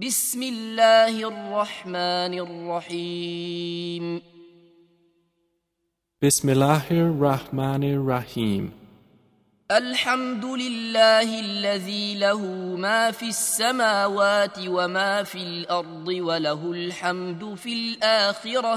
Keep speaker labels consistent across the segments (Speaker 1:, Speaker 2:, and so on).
Speaker 1: بسم الله الرحمن الرحيم
Speaker 2: Bismillahir Rahmanir Rahim.
Speaker 1: الحمد لله الذي له ما في السماوات وما في الأرض وله الحمد في الآخرة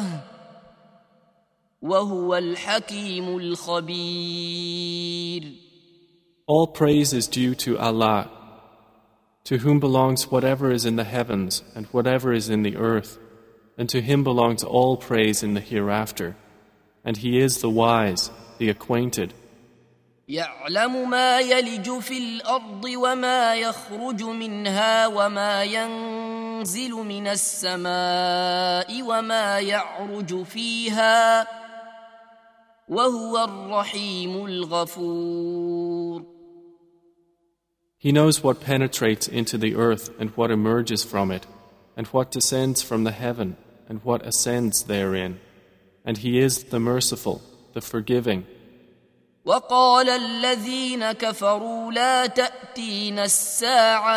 Speaker 1: وهو الحكيم الخبير.
Speaker 2: All praise is due to Allah, to whom belongs whatever is in the heavens and whatever is in the earth, and to him belongs all praise in the hereafter. And he is the wise, the acquainted.
Speaker 1: يعلم ما يلج في الأرض وما يخرج منها وما ينزل من السماء وما يعرج فيها وهو الرحيم الغفور.
Speaker 2: He knows what penetrates into the earth and what emerges from it, and what descends from the heaven and what ascends therein. And he is the merciful, the forgiving.
Speaker 1: وقال الذين كفروا لا تأتينا الساعة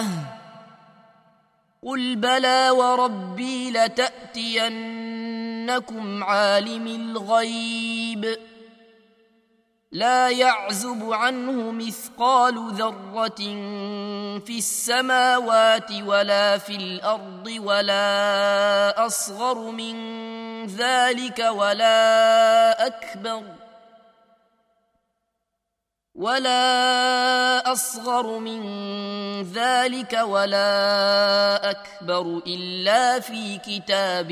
Speaker 1: قل بلى وربي لتأتينكم عالم الغيب لا يعزب عنه مثقال ذرة في السماوات ولا في الأرض ولا أصغر من ذلك ولا أصغر من ذلك ولا أكبر إلا في كتاب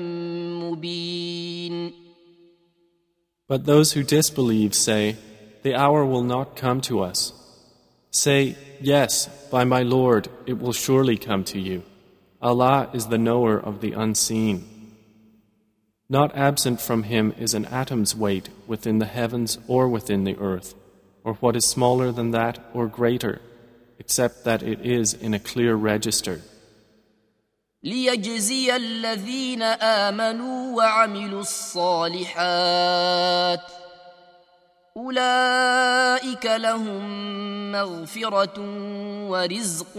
Speaker 1: مبين.
Speaker 2: But those who disbelieve say, the hour will not come to us. Say, yes, by my Lord, it will surely come to you. Allah is the knower of the unseen. Not absent from him is an atom's weight within the heavens or within the earth, or what is smaller than that or greater, except that it is in a clear register.
Speaker 1: ليجزي الذين آمنوا وعملوا الصالحات أولئك لهم مغفرة ورزق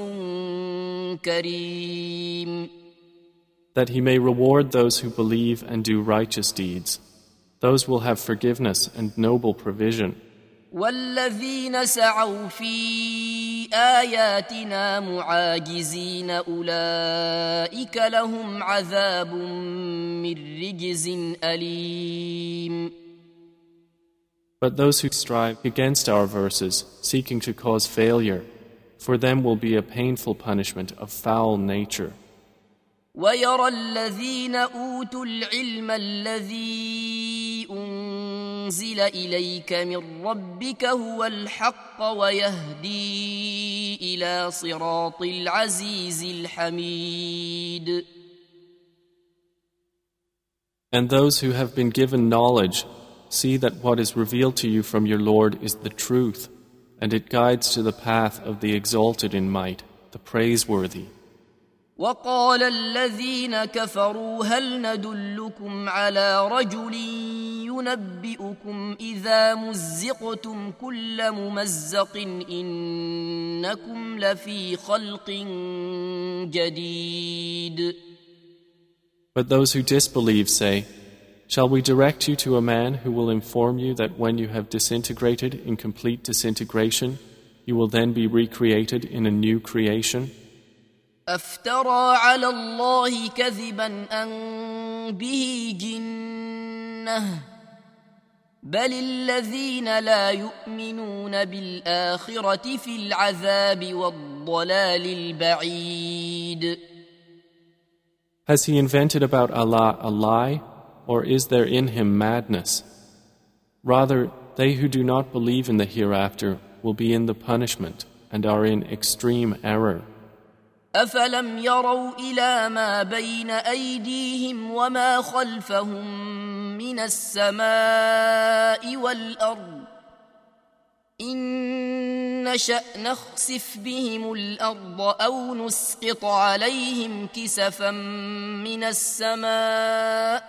Speaker 1: كريم.
Speaker 2: That he may reward those who believe and do righteous deeds. Those will have forgiveness and noble provision.
Speaker 1: والذين سعوا في آياتنا معاجزين أولئك لهم عذاب من رجز أليم.
Speaker 2: But those who strive against our verses, seeking to cause failure, for them will be a painful punishment of foul nature.
Speaker 1: ويرى الذين أوتوا العلم الذي أنزل إليك من ربك هو الحق ويهدي إلى صراط العزيز الحميد.
Speaker 2: And those who have been given knowledge see that what is revealed to you from your Lord is the truth, and it guides to the path of the exalted in might, the praiseworthy.
Speaker 1: وقال الذين كفروا هل ندلكم على رجل ينبئكم إذا مزقتم كل ممزق إنكم لفي خلق جديد.
Speaker 2: But those who disbelieve say, shall we direct you to a man who will inform you that when you have disintegrated in complete disintegration, you will then be recreated in a new creation?
Speaker 1: أفترى على الله كذبا أن به جنة بل الذين لا يؤمنون بالآخرة في العذاب والضلال البعيد.
Speaker 2: Has he invented about Allah a lie, or is there in him madness? Rather, they who do not believe in the hereafter will be in the punishment and are in extreme error.
Speaker 1: أفلم يروا إلى ما بين أيديهم وما خلفهم من السماء والأرض إن نشأ نخسف بهم الأرض أو نسقط عليهم كسفا من السماء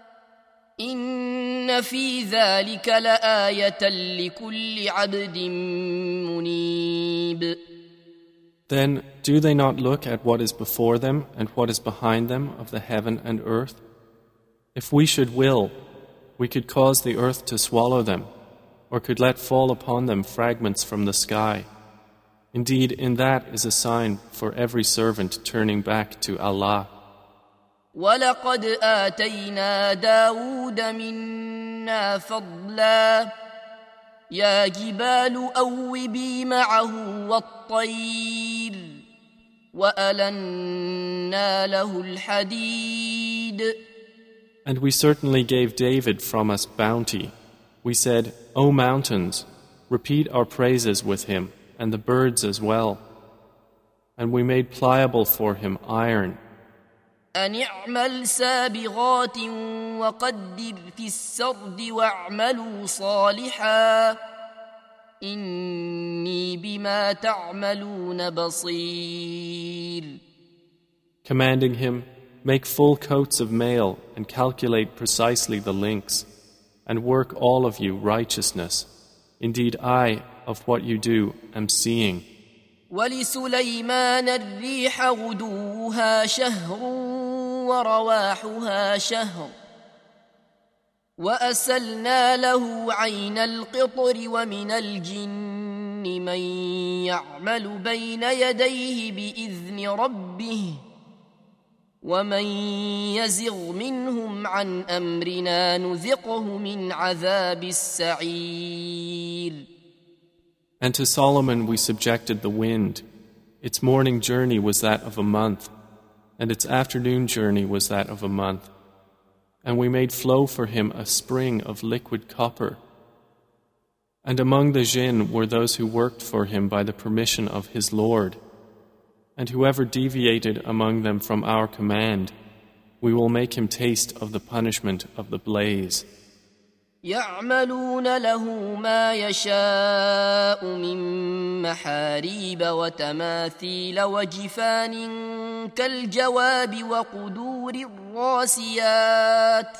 Speaker 1: إن في ذلك لآية لكل عبد منيب.
Speaker 2: Then do they not look at what is before them and what is behind them of the heaven and earth? If we should will, we could cause the earth to swallow them, or could let fall upon them fragments from the sky. Indeed, in that is a sign for every servant turning back to Allah.
Speaker 1: وَلَقَدْ آتَيْنَا دَاوُودَ مِنَّا فَضْلًا يَا جِبَالُ أَوِّبِي مَعَهُ وَالطَّيْرَ وَأَلَنَّا لَهُ الْحَدِيدَ.
Speaker 2: And we certainly gave David from us bounty. We said, O mountains, repeat our praises with him, and the birds as well. And we made pliable for him iron.
Speaker 1: أن اعمل سابغات وقدر في السرد واعملوا صالحا إني بما تعملون بصير.
Speaker 2: Commanding him, make full coats of mail and calculate precisely the links, and work all of you righteousness. Indeed, I, of what you do, am seeing.
Speaker 1: ولسليمان الريح غدوها شهر ورواحها شهر وأسلنا له عين القطر ومن الجن من يعمل بين يديه بإذن ربه ومن يزغ منهم عن أمرنا نذقه من عذاب السعير.
Speaker 2: And to Solomon we subjected the wind. Its morning journey was that of a month, and its afternoon journey was that of a month. And we made flow for him a spring of liquid copper. And among the jinn were those who worked for him by the permission of his Lord. And whoever deviated among them from our command, we will make him taste of the punishment of the blaze.
Speaker 1: يعملون له ما يشاء من محاريب وتماثيل وجفان كالجواب وقدور الراسيات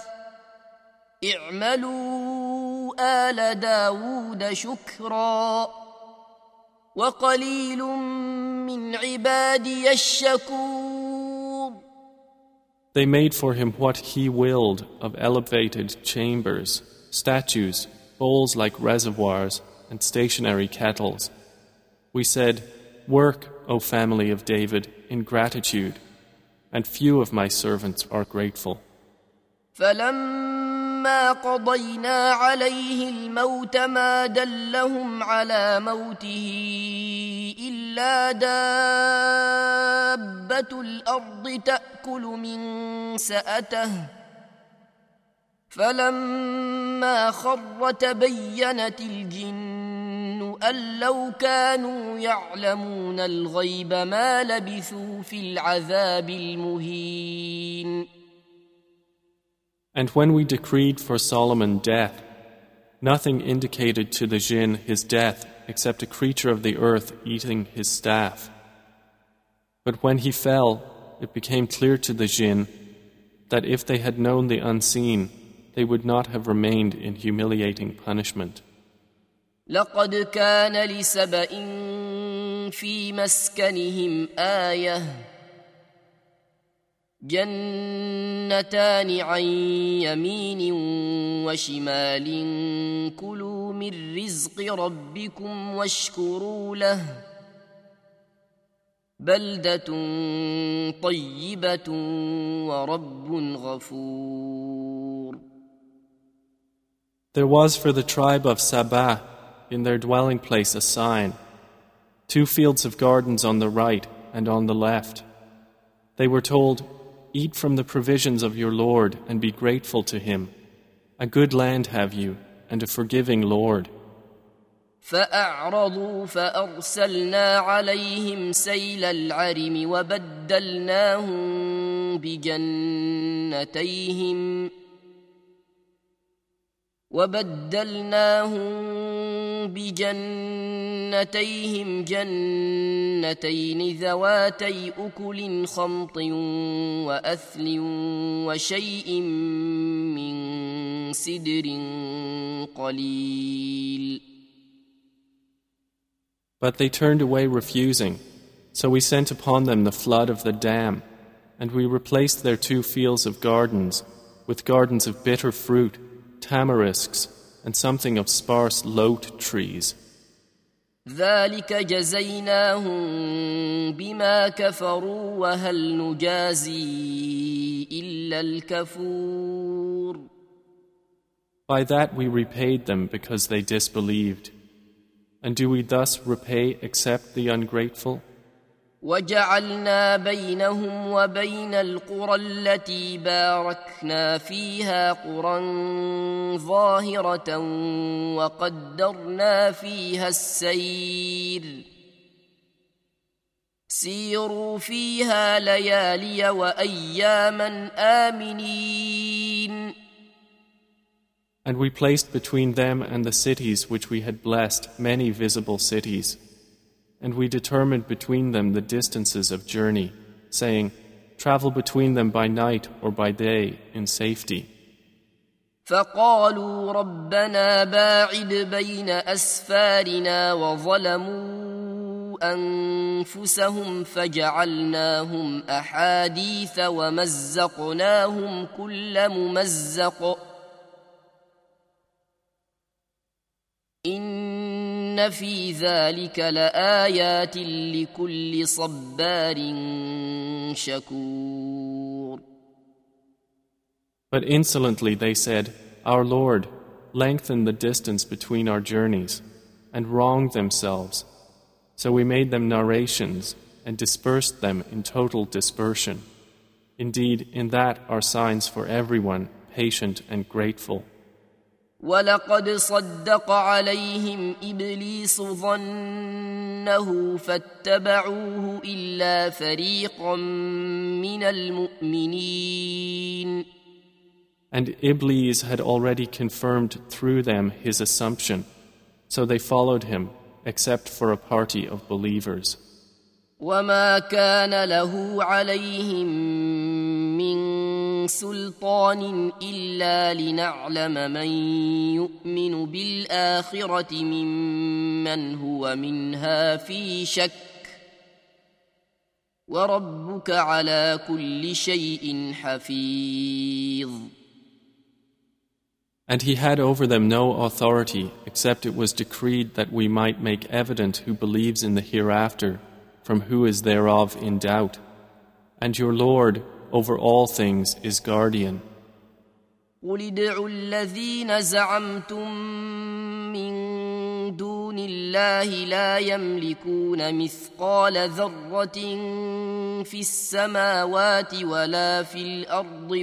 Speaker 1: اعملوا آل داود شكرا وقليل من عبادي الشكور.
Speaker 2: They made for him what he willed of elevated chambers, statues, bowls like reservoirs, and stationary kettles. We said, work, O family of David, in gratitude, and few of my servants are grateful.
Speaker 1: فلما قضينا عليه الموت ما دلهم على موته إلا دابة الأرض تأكل من سأته فلما خر تبينت الجن أن لو كانوا يعلمون الغيب ما لبثوا في العذاب المهين.
Speaker 2: And when we decreed for Solomon death, nothing indicated to the jinn his death except a creature of the earth eating his staff. But when he fell, it became clear to the jinn that if they had known the unseen, they would not have remained in humiliating punishment.
Speaker 1: لقد كان لسبإ في مسكنهم آية جنتان عن يمين وشمال كلوا من رزق ربكم واشكروا له بلدة طيبة ورب غفور.
Speaker 2: There was for the tribe of Sabah in their dwelling place a sign, 2 fields of gardens on the right and on the left. They were told, eat from the provisions of your Lord and be grateful to him. A good land have you and a forgiving Lord.
Speaker 1: فأعرضوا فأرسلنا عليهم سيل العرم وبدلناهم بجنتيهم جنتين ذواتي أكل خمط وأثل وشيء من سدر قليل.
Speaker 2: But they turned away refusing, So we sent upon them the flood of the dam, and we replaced their 2 fields of gardens with gardens of bitter fruit, tamarisks, and something of sparse lote trees.
Speaker 1: ذلك جزيناهم بما كفروا وهل نجازي إلا الكفور.
Speaker 2: By that we repaid them because they disbelieved. And do we thus repay except the ungrateful?
Speaker 1: وجعلنا بينهم وبين القرى التي باركنا فيها قرى ظاهرة وقدرنا فيها السير سيروا فيها ليالي وأياما آمنين.
Speaker 2: And we placed between them and the cities which we had blessed many visible cities. And we determined between them the distances of journey, saying, travel between them by night or by day in safety.
Speaker 1: فقالوا ربنا باعد بين أسفارنا وظلموا أنفسهم فجعلناهم أحاديث ومزقناهم كل ممزق إن في ذلك لآيات لكل صبار شكور.
Speaker 2: But insolently they said, Our Lord, lengthen the distance between our journeys, and wronged themselves. So we made them narrations and dispersed them in total dispersion. Indeed, in that are signs for everyone, patient and grateful.
Speaker 1: وَلَقَدْ صَدَّقَ عَلَيْهِمْ إِبْلِيسُ ظَنَّهُ فَاتَّبَعُوهُ إِلَّا فَرِيقًا مِّنَ الْمُؤْمِنِينَ.
Speaker 2: And Iblis had already confirmed through them his assumption, so they followed him, except for a party of believers.
Speaker 1: وَمَا كَانَ لَهُ عَلَيْهِمْ مِنْ سُلْطَانٍ إِلَّا لِنَعْلَمَ مَنْ يُؤْمِنُ بِالْآخِرَةِ مِمَّنْ هُوَ مِنْهَا فِي شَكٍّ وَرَبُّكَ عَلَى كُلِّ شَيْءٍ حَفِيظٌ.
Speaker 2: And he had over them no authority except it was decreed that we might make evident who believes in the hereafter from who is thereof in doubt. And your Lord over all things is guardian.
Speaker 1: قُلِ ادْعُوا الَّذِينَ زَعَمْتُم مِّن دُونِ اللَّهِ لَا يَمْلِكُونَ مِثْقَالَ ذَرَّةٍ فِي السَّمَاوَاتِ وَلَا فِي الْأَرْضِ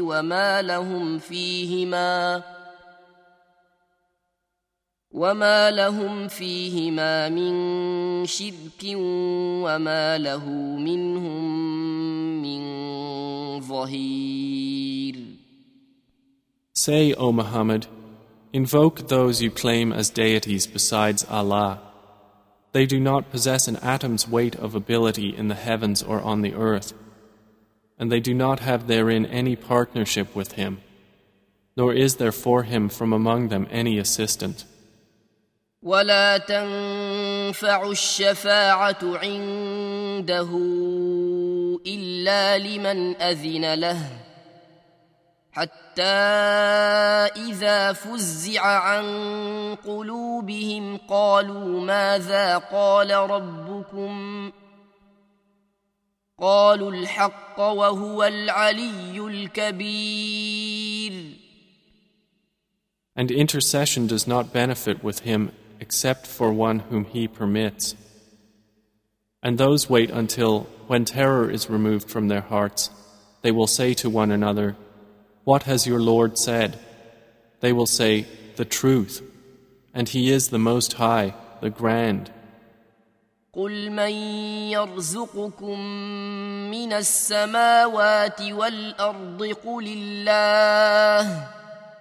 Speaker 1: وما لهم فيهما من شرك وما له منهم من ظهير.
Speaker 2: Say, O Muhammad, invoke those you claim as deities besides Allah. They do not possess an atom's weight of ability in the heavens or on the earth, and they do not have therein any partnership with Him, nor is there for Him from among them any assistant.
Speaker 1: ولا تنفع الشفاعة عنده إلا لمن أذن له حتى إذا فزع عن قلوبهم قالوا ماذا قال ربكم قالوا الحق وهو العلي الكبير.
Speaker 2: And intercession does not benefit with Him except for one whom He permits. And those wait until, when terror is removed from their hearts, they will say to one another, What has your Lord said? They will say, The truth, and He is the Most High, the Grand.
Speaker 1: قُلْ مَنْ يَرْزُقُكُمْ مِنَ السَّمَاوَاتِ وَالْأَرْضِ قُلِ اللَّهُ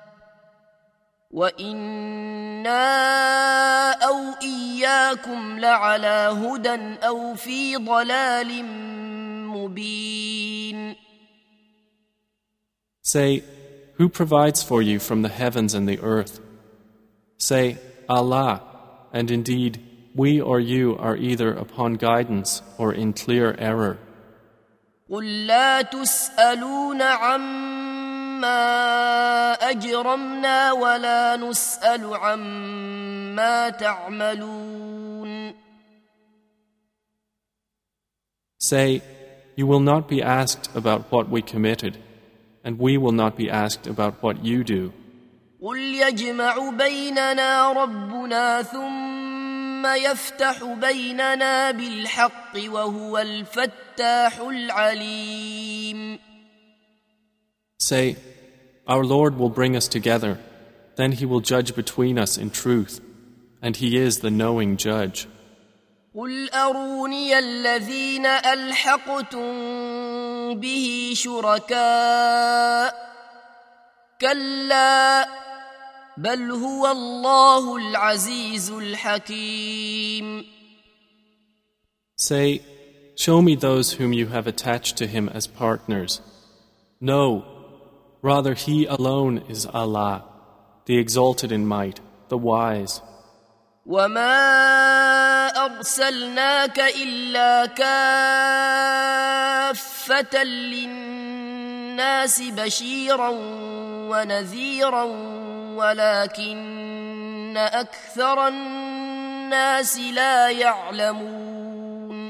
Speaker 1: وَإِنَّا أَوْ إِيَّاكُمْ لَعَلَى هُدًى أَوْ فِي ضَلَالٍ مُبِينٍ.
Speaker 2: Say, who provides for you from the heavens and the earth? Say, Allah, and indeed, we or you are either upon guidance or in clear error.
Speaker 1: قل لا تسألون عما أجرمنا ولا نسأل عما تعملون.
Speaker 2: Say, you will not be asked about what we committed, and we will not be asked about what you do.
Speaker 1: قل يجمع بيننا ربنا ثم يفتح بيننا بالحق وهو الفتاح العليم.
Speaker 2: Say, our Lord will bring us together, then He will judge between us in truth, and He is the knowing judge.
Speaker 1: قل أروني الذين ألحقتم به شركاء كلا بل هو الله العزيز الحكيم.
Speaker 2: Say, show me those whom you have attached to Him as partners. No, rather He alone is Allah, the exalted in might, the wise.
Speaker 1: وما أرسلناك إلا كافة للناس بشيرا ونذيرا ولكن أكثر الناس لا يعلمون.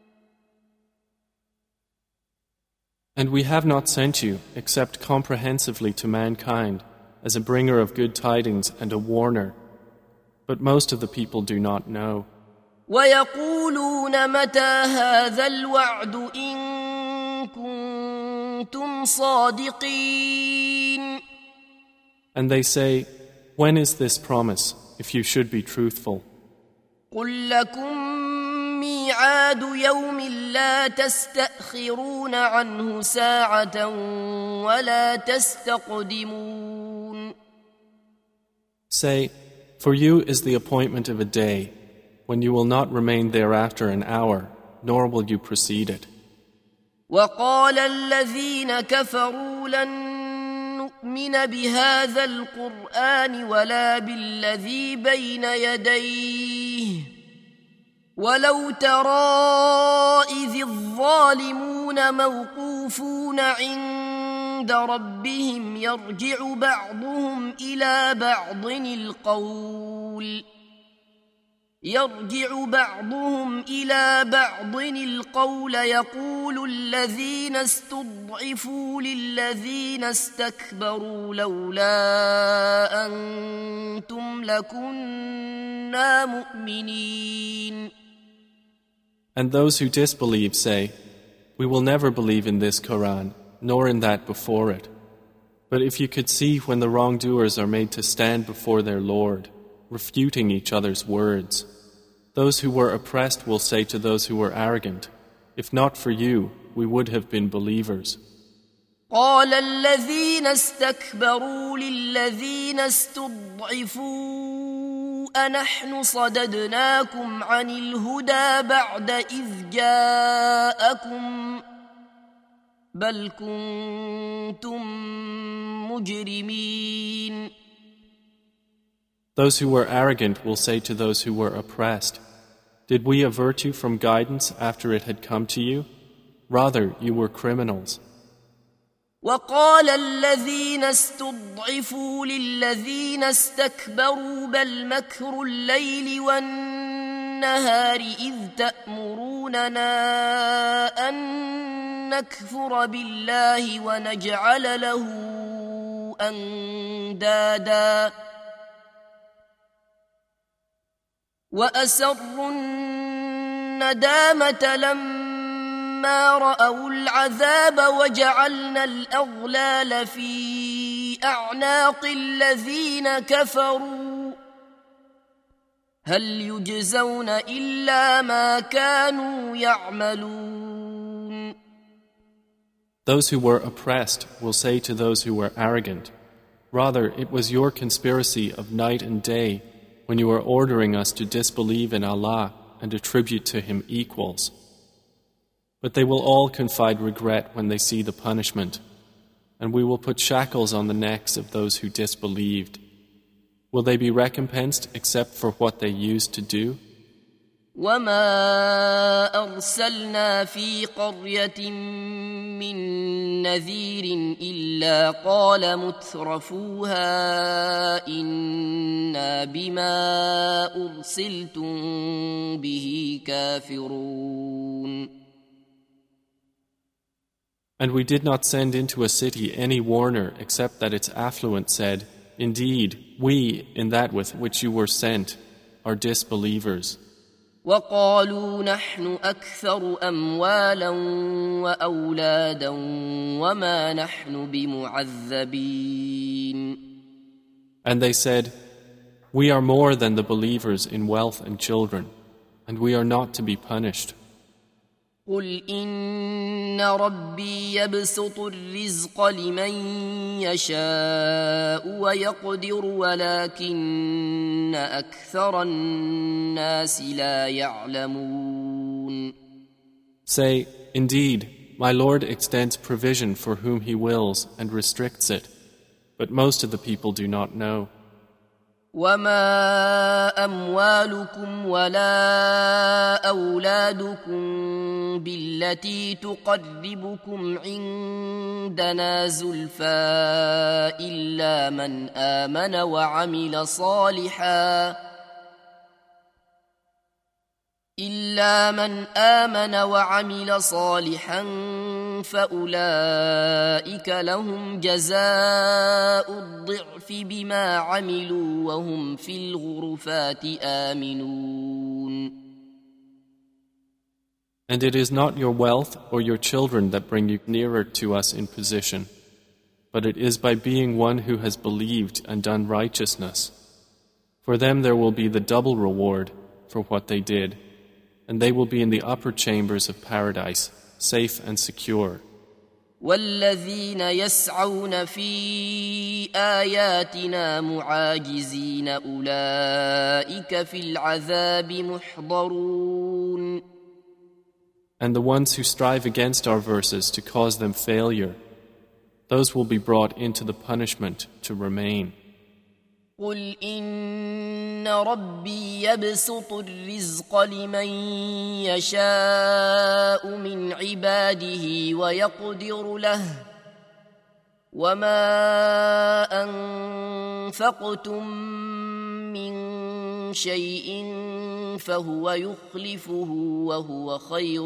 Speaker 2: And we have not sent you except comprehensively to mankind as a bringer of good tidings and a warner. But most of the people do not know.
Speaker 1: ويقولون متى هذا الوعد إن كنتم صادقين.
Speaker 2: And they say, when is this promise, if you should be truthful?
Speaker 1: قل لكم ميعاد يوم لا تستأخرون عنه ساعة ولا تستقدمون.
Speaker 2: Say, for you is the appointment of a day when you will not remain thereafter an hour, nor will you precede it.
Speaker 1: وقال الذين كفروا لن نؤمن بهذا القرآن ولا بالذي بين يديه ولو ترى إذ الظالمون موقوفون عند ربهم يرجع بعضهم إلى بعض القول يقول الذين استضعفوا للذين استكبروا لولا أنتم لكنا مؤمنين.
Speaker 2: And those who disbelieve say, we will never believe in this Quran, nor in that before it. But if you could see when the wrongdoers are made to stand before their Lord, refuting each other's words, those who were oppressed will say to those who were arrogant, if not for you, we would have been believers.
Speaker 1: قال الذين استكبروا للذين استضعفوا أنحن صددناكم عن الهدى بعد إذ جاءكم بل كنتم مجرمين.
Speaker 2: Those who were arrogant will say to those who were oppressed, did we avert you from guidance after it had come to you? Rather, you were criminals.
Speaker 1: وقال الذين استضعفوا للذين استكبروا بل مكر الليل والنهار إذ تأمروننا أن نكفر بالله ونجعل له أندادا وأسروا الندامة لما رأوا العذاب وجعلنا الأغلال في أعناق الذين كفروا هل يجزون إلا ما كانوا يعملون.
Speaker 2: Those who were oppressed will say to those who were arrogant, rather it was your conspiracy of night and day when you were ordering us to disbelieve in Allah and attribute to Him equals. But they will all confide regret when they see the punishment, and we will put shackles on the necks of those who disbelieved. Will they be recompensed except for what they used to do?
Speaker 1: وما أرسلنا في قرية من نذير إلا قال مترفوها إنا بما أرسلتم به كافرون.
Speaker 2: And we did not send into a city any warner except that its affluent said, Indeed, we, in that with which you were sent, are disbelievers.
Speaker 1: وقالوا نحن أكثر أموالا وأولادا وما نحن بمعذبين.
Speaker 2: And they said, We are more than the believers in wealth and children, and we are not to be punished.
Speaker 1: قل إن ربي يبسط الرزق لمن يشاء ويقدر ولكن أكثر الناس لا يعلمون.
Speaker 2: Say, Indeed, my Lord extends provision for whom He wills and restricts it, but most of the people do not know.
Speaker 1: وما أموالكم ولا أولادكم بالتي تقربكم عندنا زلفى إلا من آمن وعمل صالحا فأولئك لهم جزاء الضعف بما عملوا وهم في الغرفات آمنون.
Speaker 2: And it is not your wealth or your children that bring you nearer to us in position, but it is by being one who has believed and done righteousness. For them there will be the double reward for what they did, and they will be in the upper chambers of paradise, safe and secure.
Speaker 1: والذين يسعون في آياتنا معاجزين أولئك في العذاب محضرون.
Speaker 2: And the ones who strive against our verses to cause them failure, those will be brought into the punishment to remain.
Speaker 1: قل إن ربي يبسط الرزق لمن يشاء من عباده ويقدر له وما أنفقتم من شيء فهو يخلفه وهو خير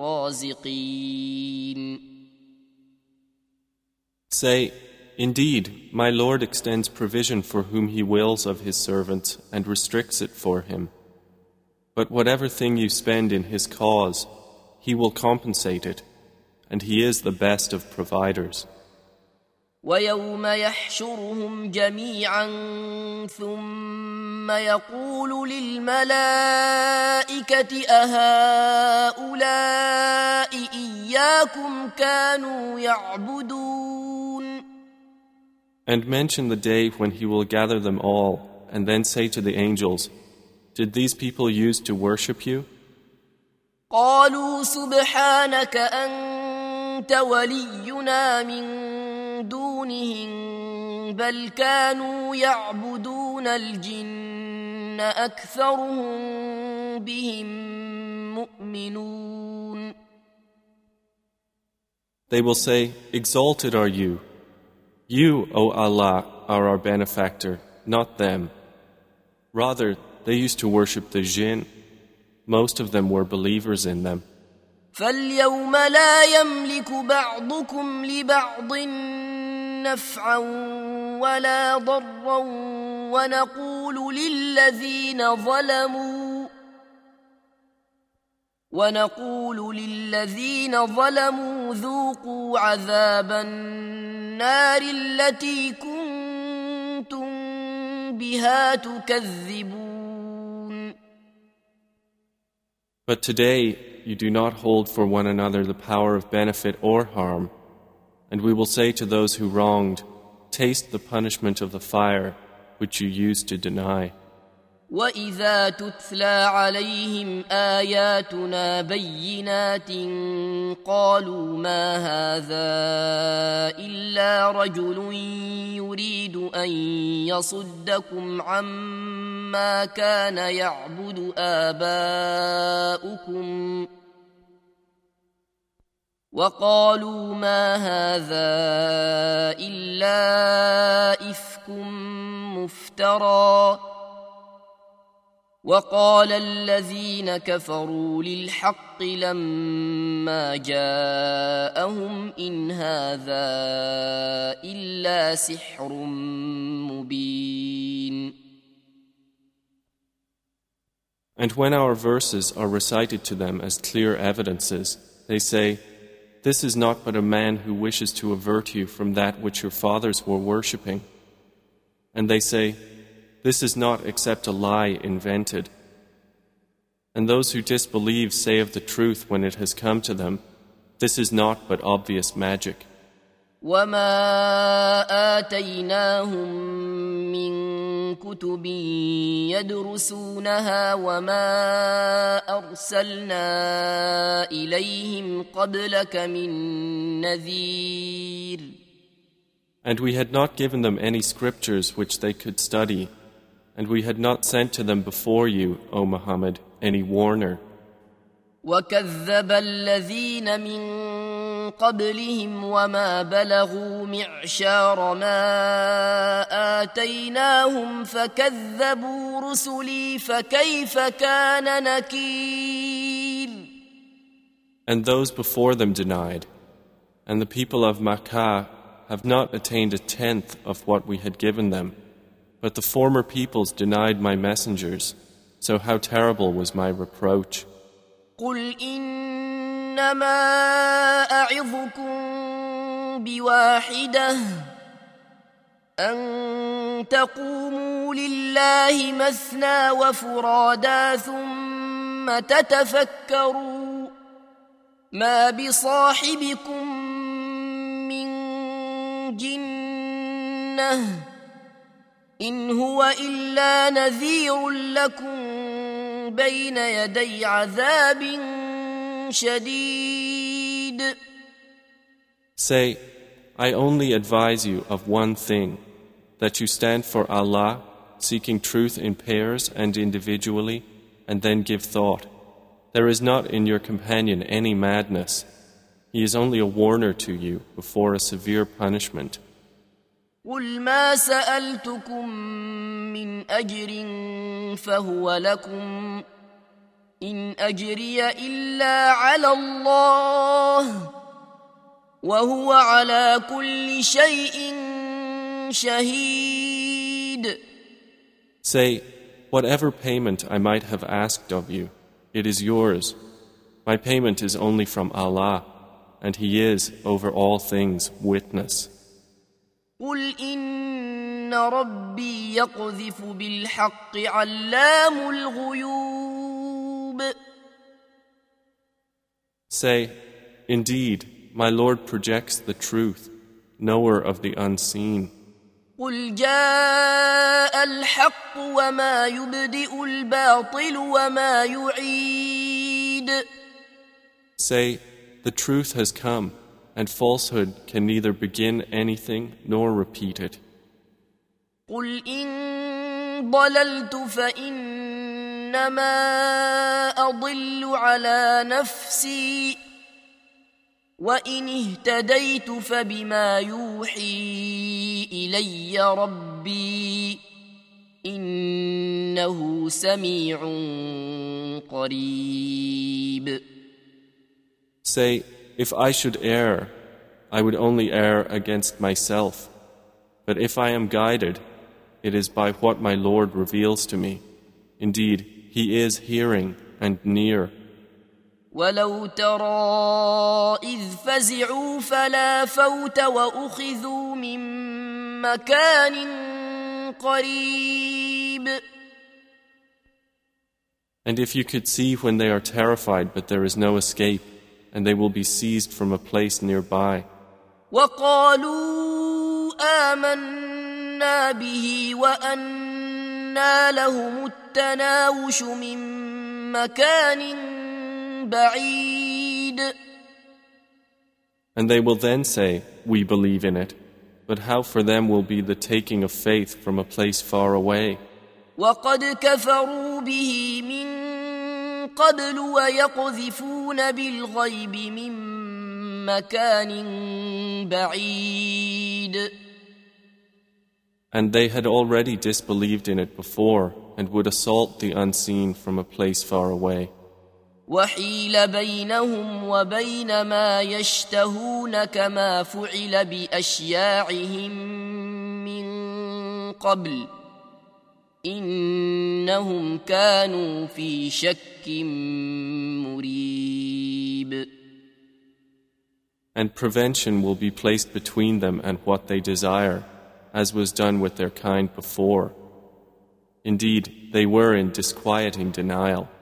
Speaker 1: الرازقين.
Speaker 2: Say, Indeed, my Lord extends provision for whom He wills of His servants and restricts it for him. But whatever thing you spend in His cause, He will compensate it, and He is the best of providers.
Speaker 1: ويوم يحشرهم جميعا ثم يقول للملائكة أهؤلاء إياكم كانوا يعبدون.
Speaker 2: And mention the day when He will gather them all, and then say to the angels, Did these people used to worship you?
Speaker 1: قالوا سبحانك أنت ولينا من دونهم بل كانوا يعبدون الجن أكثرهم بهم مؤمنون.
Speaker 2: They will say, Exalted are you. You, O Allah, are our benefactor, not them. Rather, they used to worship the jinn. Most of them were believers in them.
Speaker 1: فاليوم لا يملك بعضكم لبعض نفعا ولا ضرا ونقول للذين ظلموا ذوقوا عذاب النار التي كنتم بها تكذبون.
Speaker 2: But today you do not hold for one another the power of benefit or harm, and we will say to those who wronged, Taste the punishment of the fire which you used to deny.
Speaker 1: وإذا تتلى عليهم آياتنا بينات قالوا ما هذا إلا رجل يريد أن يصدكم عما كان يعبد آباؤكم وقالوا ما هذا إلا إفك مفترى وقال الذين كفروا للحق لما جاءهم إن هذا إلا سحر مبين.
Speaker 2: And when our verses are recited to them as clear evidences, they say, "This is not but a man who wishes to avert you from that which your fathers were worshipping." And they say, "This is not except a lie invented." And those who disbelieve say of the truth when it has come to them, "This is not but obvious magic."
Speaker 1: وَمَا آتَيْنَاهُمْ مِنْ كُتُبٍ يَدْرُسُونَهَا وَمَا أَرْسَلْنَا إِلَيْهِمْ قَبْلَكَ مِنْ نَذِيرٍ.
Speaker 2: And we had not given them any scriptures which they could study, and we had not sent to them before you, O Muhammad, any warner.
Speaker 1: وَكَذَّبَ الَّذِينَ مِنْ قَبْلِهِمْ وَمَا بَلَغُوا مِعْشَارَ مَا آتَيْنَاهُمْ فَكَذَّبُوا رُسُلِي فَكَيْفَ كَانَ نَكِيرِ.
Speaker 2: And those before them denied, and the people of Makkah have not attained a tenth of what we had given them, but the former peoples denied my messengers, so how terrible was my reproach.
Speaker 1: قُلْ إِنَّمَا أَعِظُكُمْ بِوَاحِدَةٍ أَن تَقُومُوا لِلَّهِ مَثْنَى وَفُرَادَى ثُمَّ تَتَفَكَّرُوا مَا بِصَاحِبِكُم مِّن جِنَّةٍ إِنْ هُوَ إِلَّا نَذِيرٌ لَكُمْ بين يدي عذاب شديد.
Speaker 2: Say, I only advise you of one thing, that you stand for Allah, seeking truth in pairs and individually, and then give thought. There is not in your companion any madness. He is only a warner to you before a severe punishment.
Speaker 1: قُلْ مَا سَأَلْتُكُم مِّنْ أَجْرٍ فَهُوَ لَكُمْ إِنْ أَجْرِيَ إِلَّا عَلَى اللَّهِ وَهُوَ عَلَى كُلِّ شَيْءٍ شَهِيدٌ.
Speaker 2: Say, whatever payment I might have asked of you, it is yours. My payment is only from Allah, and He is, over all things, witness.
Speaker 1: قُلْ إِنَّ رَبِّي يَقْذِفُ بِالْحَقِّ عَلَّامُ الْغُيُوبِ.
Speaker 2: Say, indeed, my Lord projects the truth, knower of the unseen.
Speaker 1: قُلْ جَاءَ الْحَقُّ وَمَا يُبْدِئُ الْبَاطِلُ وَمَا يُعِيدُ.
Speaker 2: Say, the truth has come, and falsehood can neither begin anything nor repeat it.
Speaker 1: قُلْ إِن ضَلَلْتُ فَإِنَّمَا أَضِلُّ عَلَى نَفْسِي وَإِنِ اهْتَدَيْتُ فَبِمَا يُوحِي إِلَيَّ رَبِّي إِنَّهُ سَمِيعٌ قَرِيبٌ.
Speaker 2: Say, if I should err, I would only err against myself. But if I am guided, it is by what my Lord reveals to me. Indeed, He is hearing and near.
Speaker 1: وَلَوْ تَرَى إِذْ فَزِعُوا فَلَا فَوْتَ وَأُخِذُوا مِنْ مَكَانٍ قَرِيبٍ.
Speaker 2: And if you could see when they are terrified but there is no escape, and they will be seized from a place nearby.
Speaker 1: وَقَالُوا آمَنَّا بِهِ وَأَنَّى أنى لهم التناوش من مكان بعيد.
Speaker 2: And they will then say, we believe in it, but how for them will be the taking of faith from a place far away.
Speaker 1: وقد كفروا به من قبل ويقذفون بالغيب من مكان بعيد.
Speaker 2: And they had already disbelieved in it before and would assault the unseen from a place far away.
Speaker 1: وحيل بينهم وبين ما يشتهون كما فعل بأشياعهم من قبل إنهم كانوا في شك مريب.
Speaker 2: And prevention will be placed between them and what they desire, as was done with their kind before. Indeed, they were in disquieting denial.